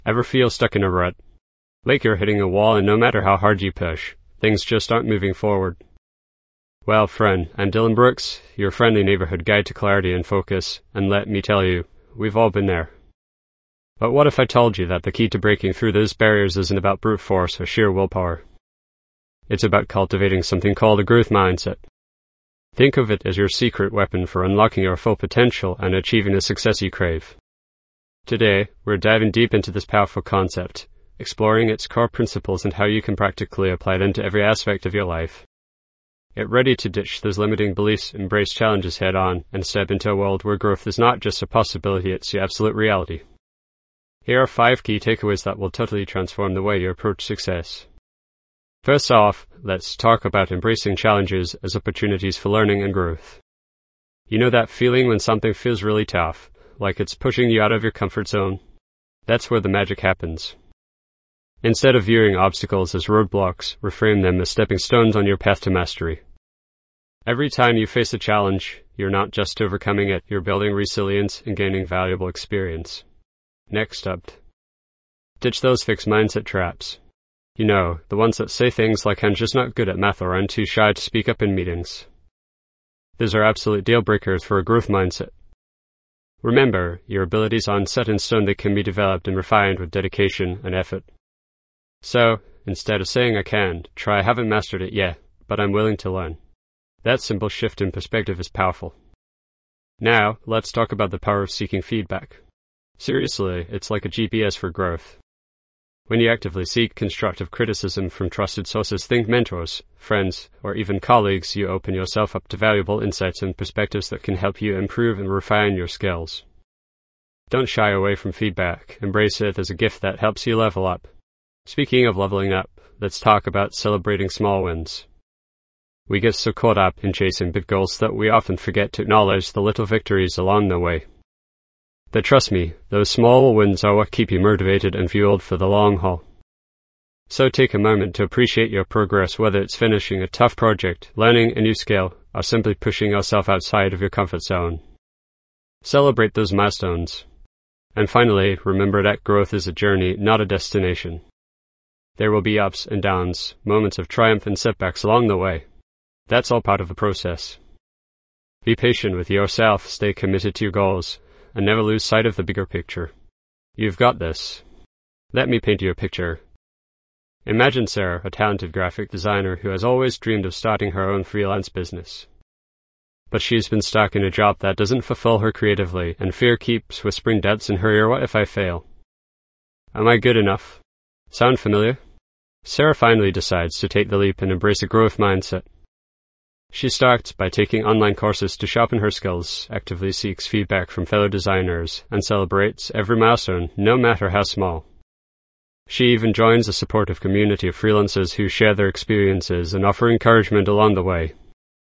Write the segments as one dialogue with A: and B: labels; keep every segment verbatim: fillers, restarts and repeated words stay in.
A: Ever feel stuck in a rut? Like you're hitting a wall and no matter how hard you push, things just aren't moving forward? Well, friend, I'm Dylan Brooks, your friendly neighborhood guide to clarity and focus, and let me tell you, we've all been there. But what if I told you that the key to breaking through those barriers isn't about brute force or sheer willpower? It's about cultivating something called a growth mindset. Think of it as your secret weapon for unlocking your full potential and achieving the success you crave. Today, we're diving deep into this powerful concept, exploring its core principles and how you can practically apply them to every aspect of your life. Get ready to ditch those limiting beliefs, embrace challenges head on, and step into a world where growth is not just a possibility, it's the absolute reality. Here are five key takeaways that will totally transform the way you approach success. First off, let's talk about embracing challenges as opportunities for learning and growth. You know that feeling when something feels really tough, like it's pushing you out of your comfort zone? That's where the magic happens. Instead of viewing obstacles as roadblocks, reframe them as stepping stones on your path to mastery. Every time you face a challenge, you're not just overcoming it, you're building resilience and gaining valuable experience. Next up, ditch those fixed mindset traps. You know, the ones that say things like I'm just not good at math or I'm too shy to speak up in meetings. Those are absolute deal breakers for a growth mindset. Remember, your abilities aren't set in stone, they can be developed and refined with dedication and effort. So, instead of saying I can, try I haven't mastered it yet, but I'm willing to learn. That simple shift in perspective is powerful. Now, let's talk about the power of seeking feedback. Seriously, it's like a G P S for growth. When you actively seek constructive criticism from trusted sources, think mentors, friends, or even colleagues, you open yourself up to valuable insights and perspectives that can help you improve and refine your skills. Don't shy away from feedback. Embrace it as a gift that helps you level up. Speaking of leveling up, let's talk about celebrating small wins. We get so caught up in chasing big goals that we often forget to acknowledge the little victories along the way. But trust me, those small wins are what keep you motivated and fueled for the long haul. So take a moment to appreciate your progress, whether it's finishing a tough project, learning a new skill, or simply pushing yourself outside of your comfort zone. Celebrate those milestones. And finally, remember that growth is a journey, not a destination. There will be ups and downs, moments of triumph and setbacks along the way. That's all part of the process. Be patient with yourself, stay committed to your goals, and never lose sight of the bigger picture. You've got this. Let me paint you a picture. Imagine Sarah, a talented graphic designer who has always dreamed of starting her own freelance business. But she's been stuck in a job that doesn't fulfill her creatively, and fear keeps whispering doubts in her ear. What if I fail? Am I good enough? Sound familiar? Sarah finally decides to take the leap and embrace a growth mindset. She starts by taking online courses to sharpen her skills, actively seeks feedback from fellow designers, and celebrates every milestone, no matter how small. She even joins a supportive community of freelancers who share their experiences and offer encouragement along the way.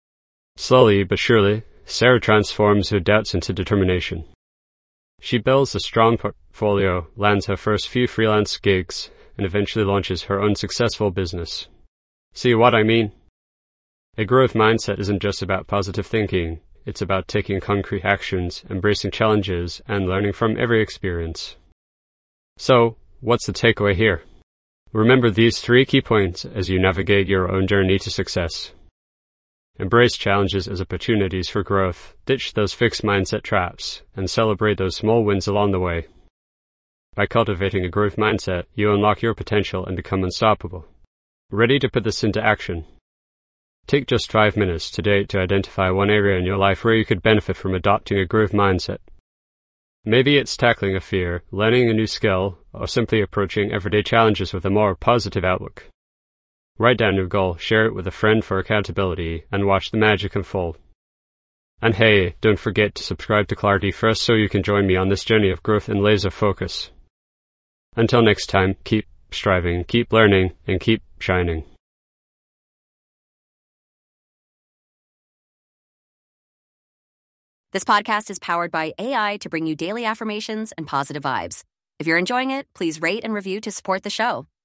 A: Slowly but surely, Sarah transforms her doubts into determination. She builds a strong portfolio, lands her first few freelance gigs, and eventually launches her own successful business. See what I mean? A growth mindset isn't just about positive thinking, it's about taking concrete actions, embracing challenges, and learning from every experience. So, what's the takeaway here? Remember these three key points as you navigate your own journey to success. Embrace challenges as opportunities for growth, ditch those fixed mindset traps, and celebrate those small wins along the way. By cultivating a growth mindset, you unlock your potential and become unstoppable. Ready to put this into action? Take just five minutes today to identify one area in your life where you could benefit from adopting a growth mindset. Maybe it's tackling a fear, learning a new skill, or simply approaching everyday challenges with a more positive outlook. Write down your goal, share it with a friend for accountability, and watch the magic unfold. And hey, don't forget to subscribe to Clarity First so you can join me on this journey of growth and laser focus. Until next time, keep striving, keep learning, and keep shining.
B: This podcast is powered by A I to bring you daily affirmations and positive vibes. If you're enjoying it, please rate and review to support the show.